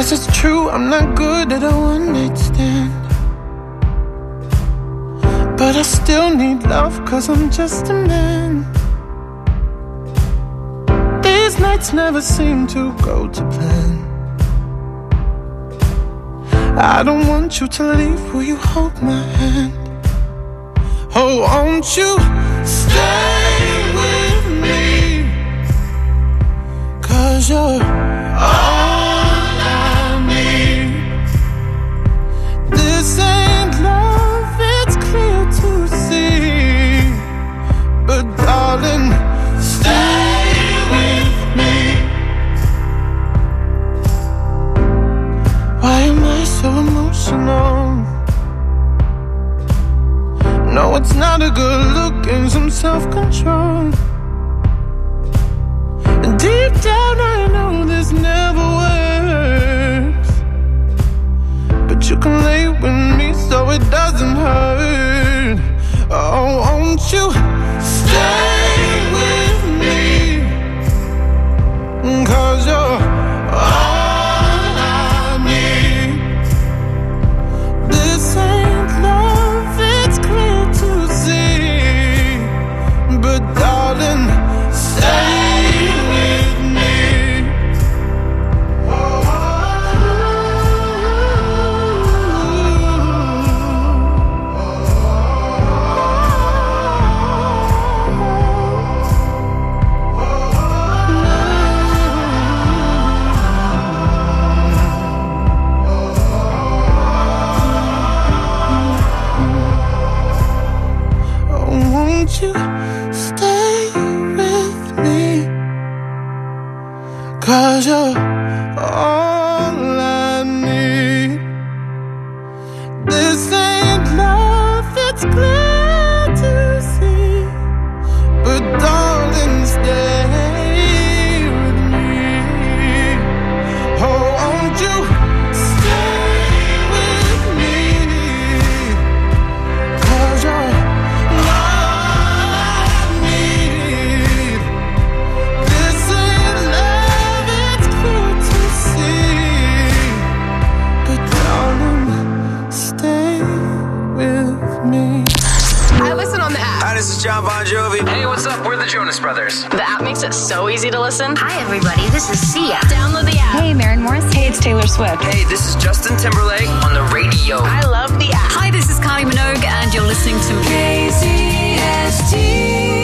Guess it's true, I'm not good at a one-night stand, but I still need love, cause I'm just a man. These nights never seem to go to plan. I don't want you to leave, will you hold my hand? Oh, won't you stay with me? Cause you're all I need. This ain't love, it's clear to see, but darling, stay with me. Why am I so emotional? No, it's not a good look and some self-control. And deep down I know this never works, but you can lay with me so it doesn't hurt. Oh, won't you stay with me? Cause you're all I need. This ain't love, it's clear to see, but darling, stay with me. Won't you stay with me? Cause you're all I need. This ain't love, it's clear to see, but darling, stay with me. Oh, won't you stay with me? Cause you're This is John Bon Jovi. Hey, what's up? We're the Jonas Brothers. The app makes it so easy to listen. Hi, everybody. This is Sia. Download the app. Hey, Maren Morris. Hey, it's Taylor Swift. Hey, this is Justin Timberlake on the radio. I love the app. Hi, this is Kylie Minogue, and you're listening to KZST.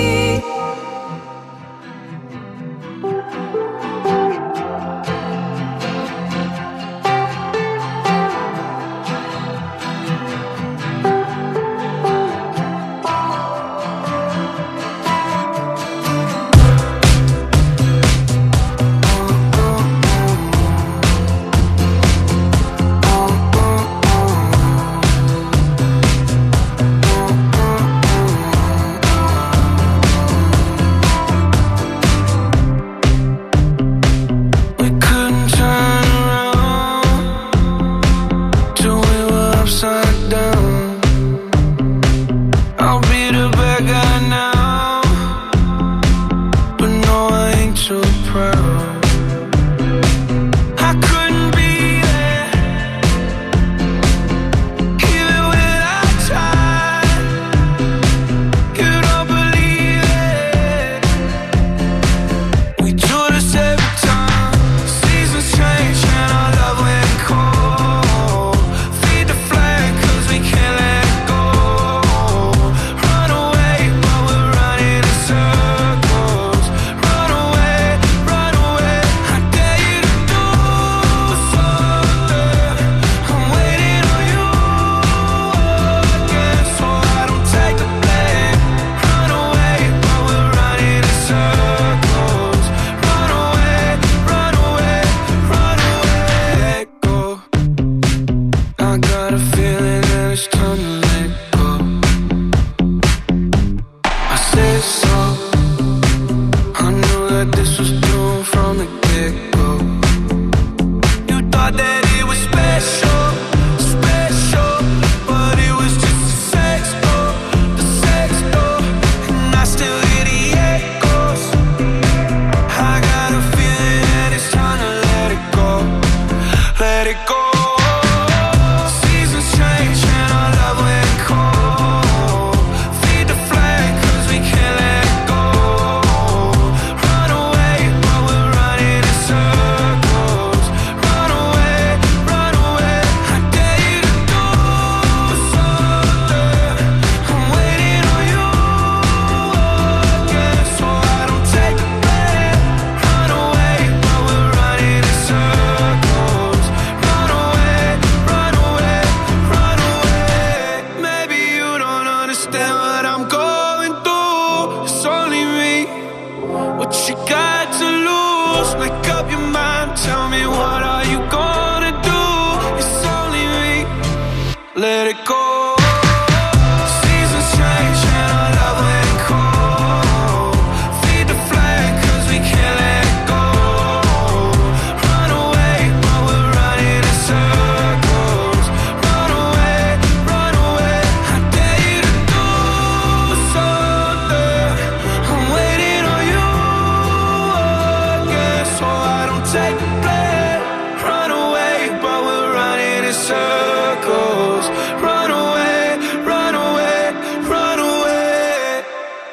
up your mind, tell me what are you gonna do? It's only me, let it go. Seasons change and our love went cold. Feed the flame cause we can't let it go. Run away while we're running in circles. Run away, I dare you to do something. I'm waiting on you again, so I don't take the blame. Run away while we're running in circles. Run away, run away, run away.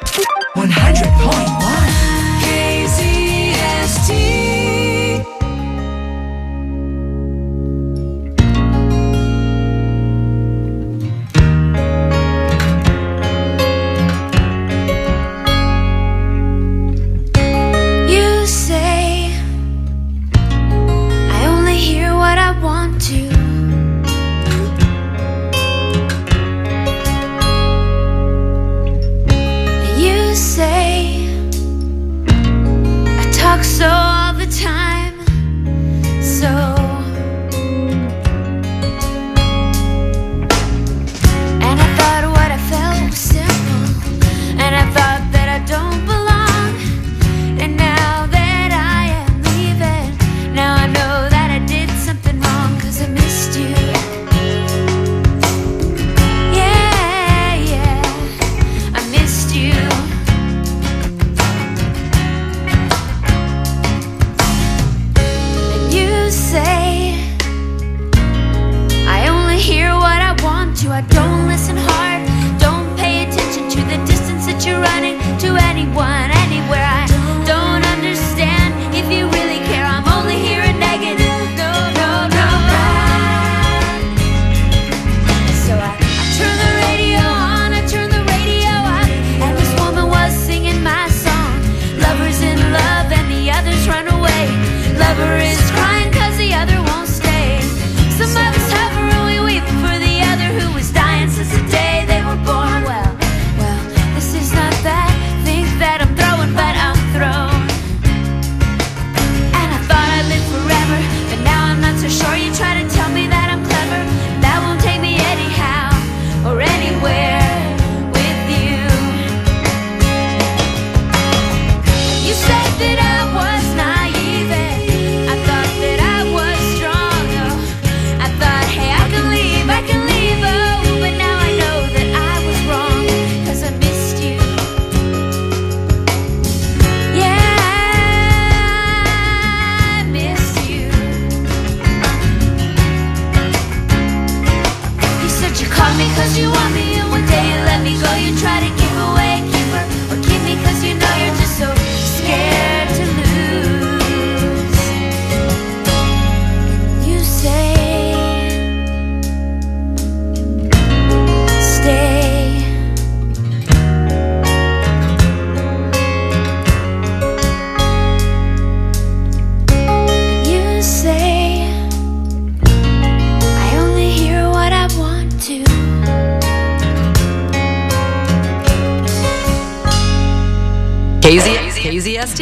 100.1 KZST. You say I only hear what I want to. You say I talk so all the time, so and I thought what I felt was simple, and I thought that I don't belong. And now that I am leaving, now I know that I did something wrong, 'cause I missed you. Yeah, yeah, I missed you. And you say I only hear what I want to. I don't listen hard, don't pay attention to the distance that you're running to anyone, anywhere. I don't understand if you really care. I'm only hearing negative. No, no, no. So I turn the radio on, I turn the radio up, and this woman was singing my song. Lover's in love and the others run away. Lover is crying 'cause the other won't stay. Some of us suffer and we weep for the other who was dying since the day they were born. Well, this is not that thing that I'm throwing, but I'm thrown. And I thought I'd live forever, but now I'm not so sure. You try to tell me that I'm clever, that won't take me anyhow or anywhere with you. You said that I was naive, I thought that I was strong. Oh, I thought, hey, I can leave, oh, but now I know that I was wrong, 'cause I missed you. Yeah, I missed you. You said you called me 'cause you want me, and one day you let me go. You try to give away a keeper, or keep me 'cause you know you're just so scared to lose. You say stay. You say I only hear what I want to. KZST.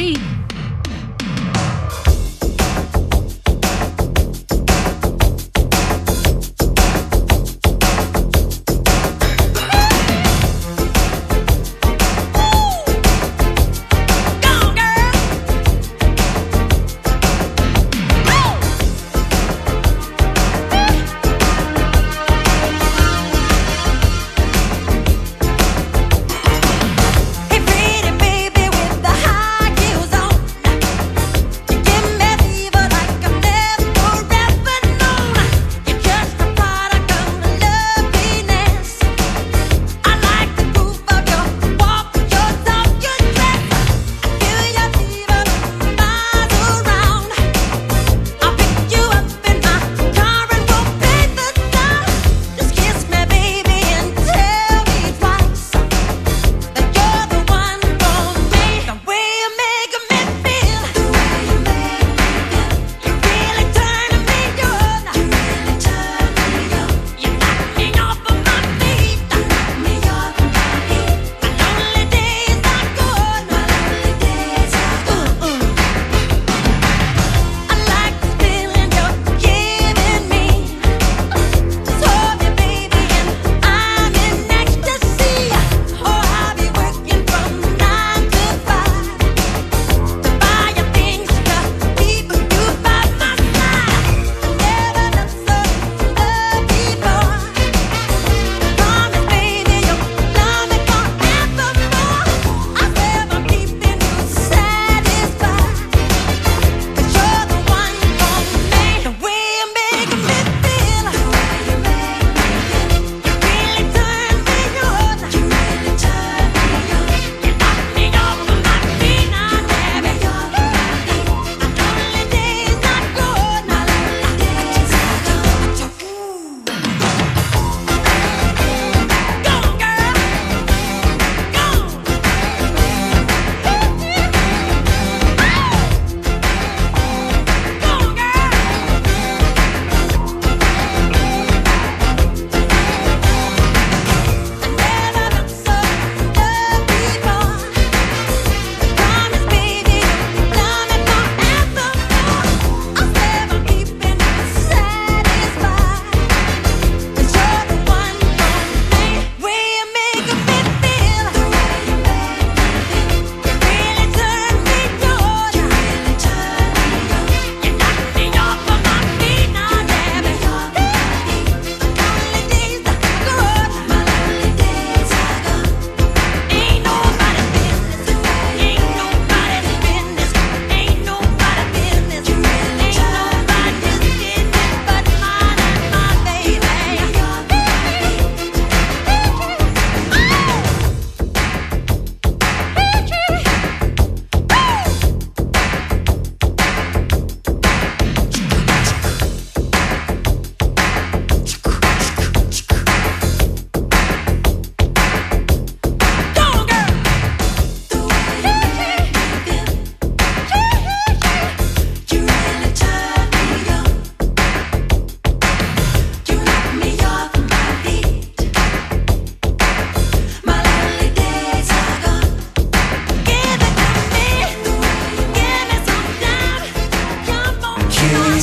Hey, pretty baby with the high heels on.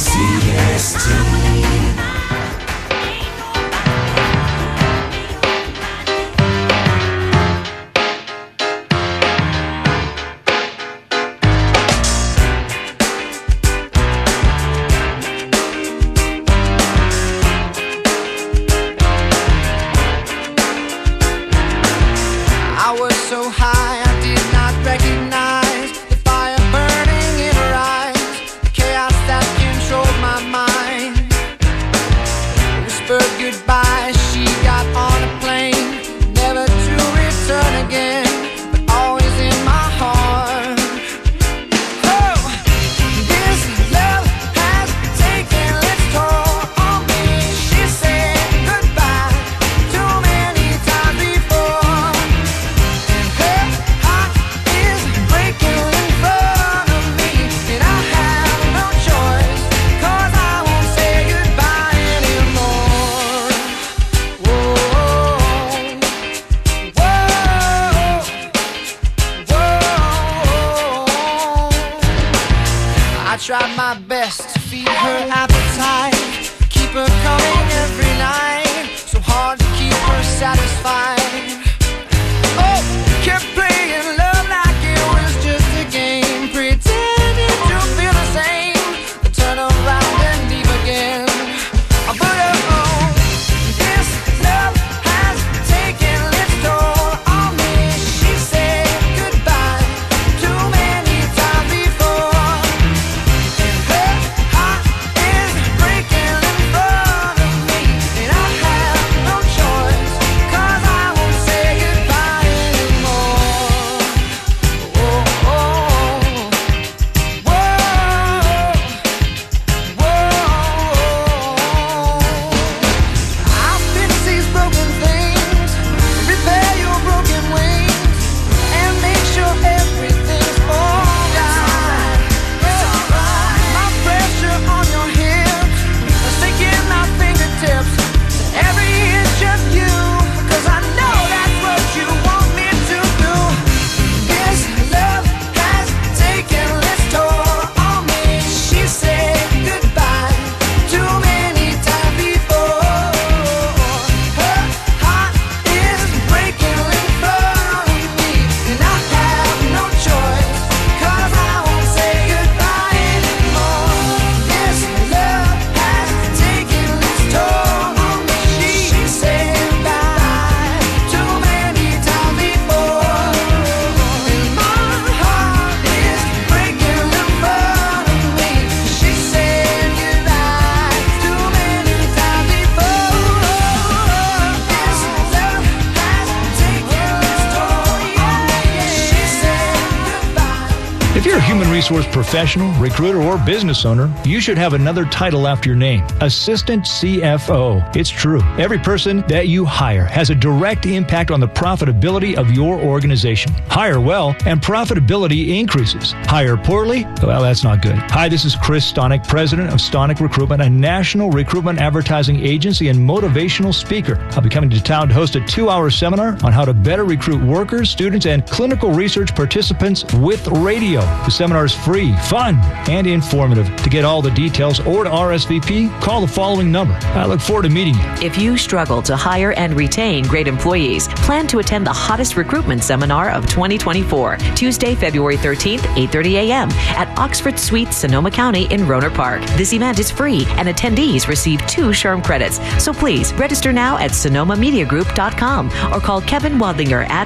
Resource professional, recruiter, or business owner, you should have another title after your name. Assistant CFO. It's true. Every person that you hire has a direct impact on the profitability of your organization. Hire well, and profitability increases. Hire poorly? Well, that's not good. Hi, this is Chris Stonick, president of Stonick Recruitment, a national recruitment advertising agency and motivational speaker. I'll be coming to town to host a 2-hour seminar on how to better recruit workers, students, and clinical research participants with radio. The seminar is free, fun, and informative. To get all the details or to RSVP, call the following number. I look forward to meeting you. If you struggle to hire and retain great employees, plan to attend the hottest recruitment seminar of 2024, Tuesday, February 13th, 8:30 a.m. at Oxford Suites, Sonoma County in Rohnert Park. This event is free, and attendees receive 2 SHRM credits. So please register now at sonomamediagroup.com or call Kevin Wadlinger at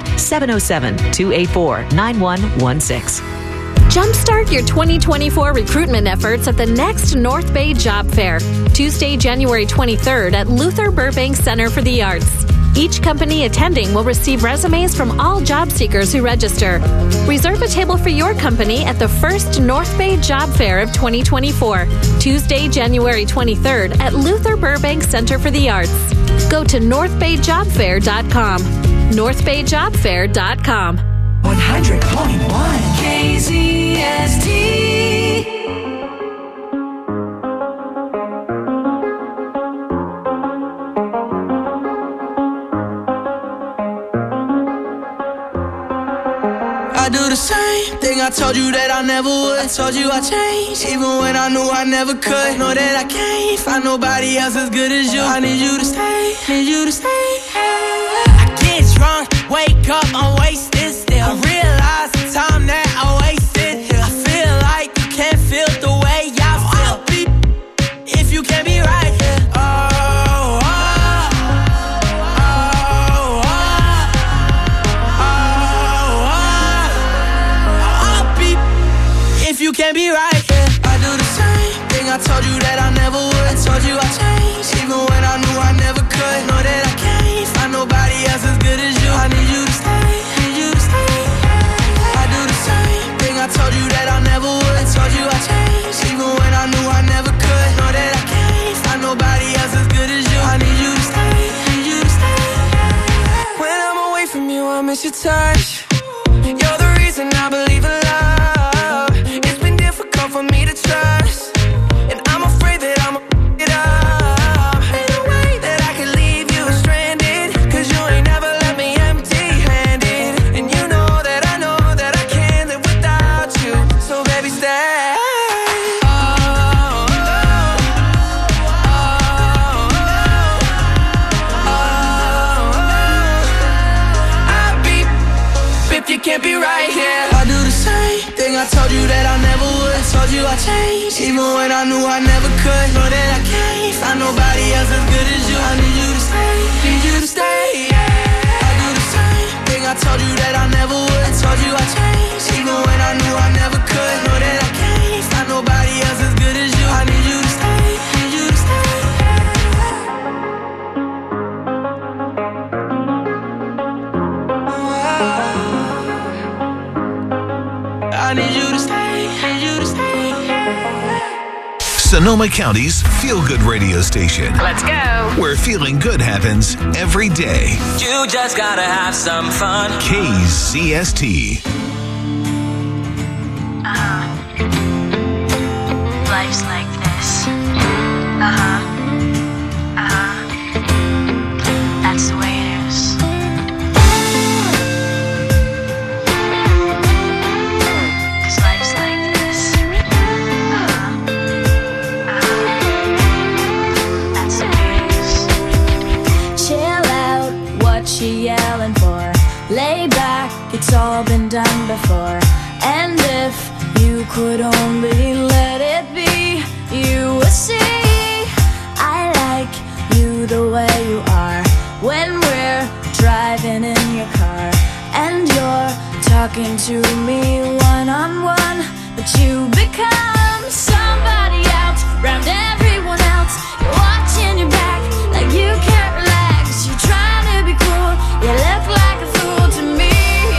707-284-9116. Jumpstart your 2024 recruitment efforts at the next North Bay Job Fair, Tuesday, January 23rd at Luther Burbank Center for the Arts. Each company attending will receive resumes from all job seekers who register. Reserve a table for your company at the first North Bay Job Fair of 2024, Tuesday, January 23rd at Luther Burbank Center for the Arts. Go to northbayjobfair.com. northbayjobfair.com. 100.1 KZST. I do the same thing I I told you that I never would. I told you I changed, even when I knew I never could. Know that I can't find nobody else as good as you. I need you to stay, need you to stay. I get drunk, wake up, I'm wasted still. I realize the time that I wasted here. I feel like you can't feel the way I feel. If you can't be right here. If you can't be right, yeah. I do the same thing I told you that I never would. I told you I changed, even when I knew I never could. Know that I can't find nobody else as good as you. I need you to stay, need you to stay. I do the same thing I told you that I never would. I told you I changed, even when I knew I never could. Know that I can't find nobody else as good as you. I need you to stay, need you to stay. When I'm away from you, I miss your touch. You're the reason I believe in love. For me to trust, and I'm afraid that I'ma f*** it up. Ain't no way that I can leave you stranded, cause you ain't never left me empty-handed. And you know that I can't live without you. So baby, stay. I'll be if you can't be right here. I do the same thing I told you that I never would. Told you I changed, even when I knew I never could. Know that I can't find nobody else as good as you. I need you to stay, need you to stay. I do the same thing I told you that I never would. I told you I changed, even when I knew I never could. Know that I can't find nobody else as good as you. I need you to stay, need you to stay. I need you to stay, need you to stay. Sonoma County's feel-good radio station. Let's go. Where feeling good happens every day. You just gotta have some fun. KCST. Life's like this. That's the way it is. She yelling for, lay back, it's all been done before. And if you could only let it be, you would see I like you the way you are. When we're driving in your car and you're talking to me one-on-one, but you become somebody else round everyone else. You're watching your back like you can't relax. You're trying to be cool, you look like a fool to me.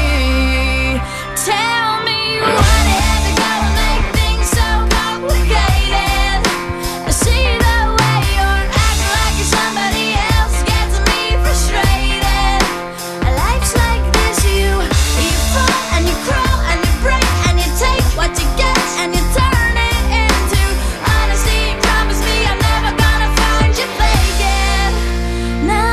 Tell me what is it gonna make things so complicated? I see the way you're acting like you're somebody else, gets me frustrated. Life's like this, you fall and you crawl and you break and you take what you get and you turn it into honesty. Promise me I'm never gonna find you faking. No.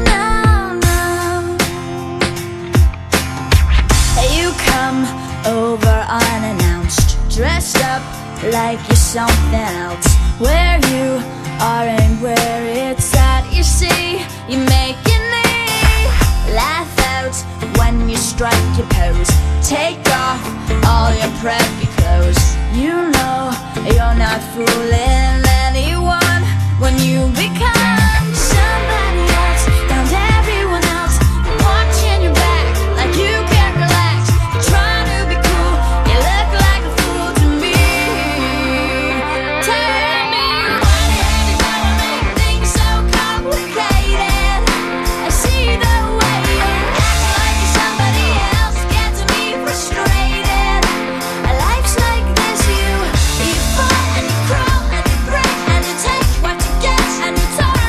You come over unannounced, dressed up like you're something else. Where you are and where it's at, you see, you're making me laugh out when you strike your pose. Take off all your preppy clothes. You know you're not fooling anyone when you become somebody else round everyone else. You're watching your back like you can't relax. You're trying to be cool, you look like a fool to me. Tell me what is it gonna make things so complicated? I see the way you're acting like you're somebody else, gets me frustrated. Life's like this, you fall and you crawl and you break and you take what you get and you turn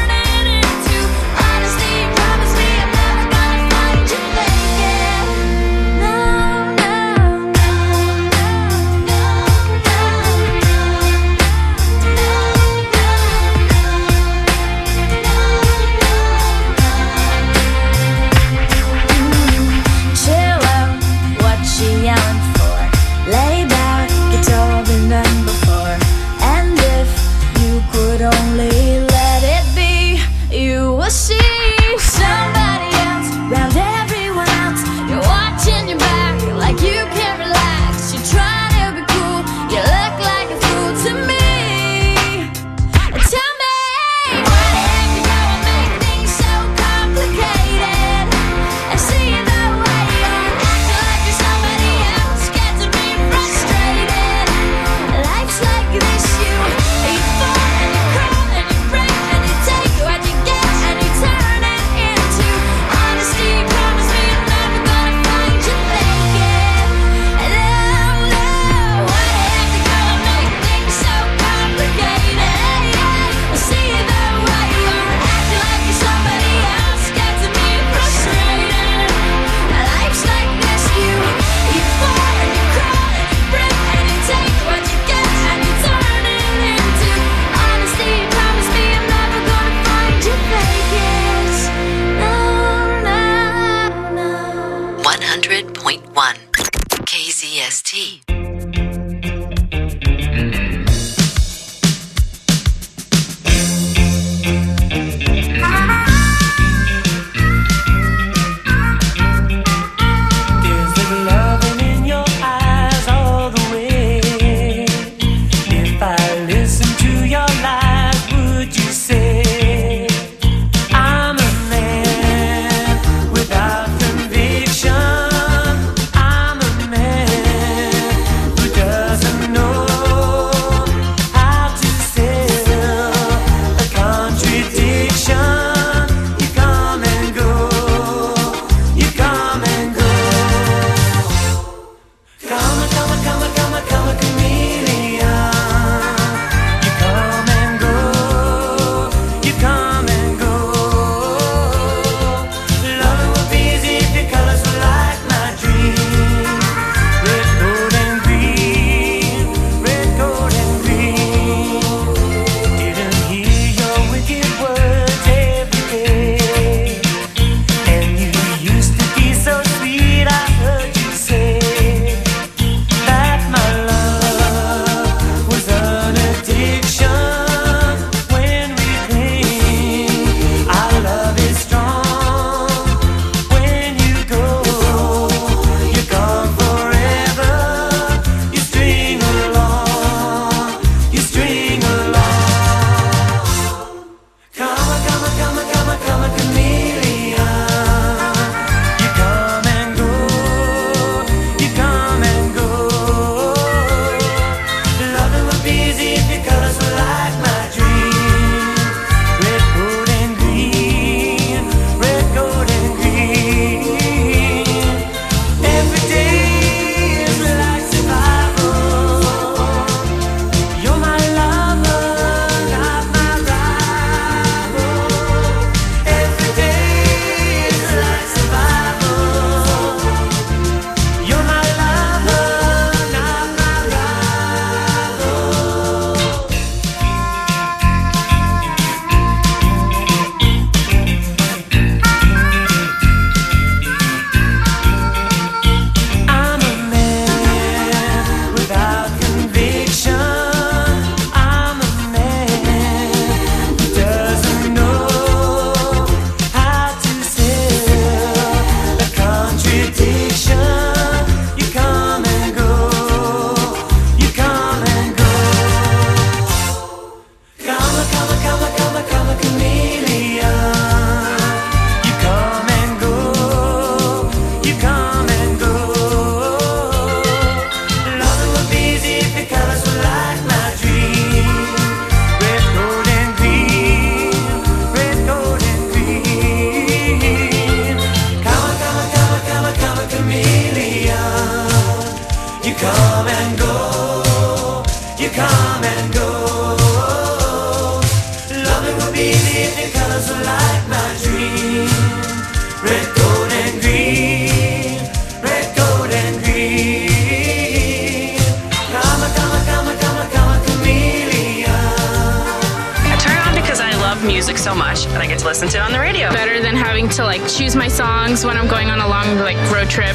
love music so much, and I get to listen to it on the radio. Better than having to like choose my songs when I'm going on a long like road trip.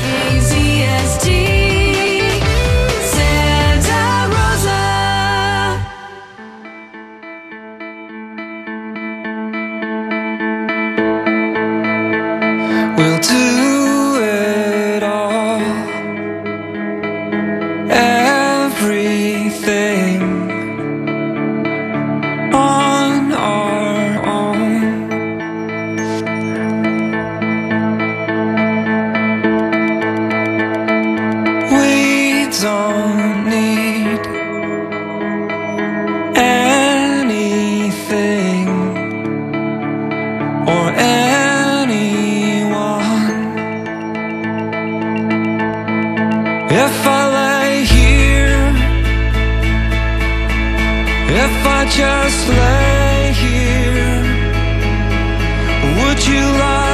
KZST, Santa Rosa. We'll do it all, everything on our own. We don't need anything or anyone. If I lay here, if I just lay here, would you lie?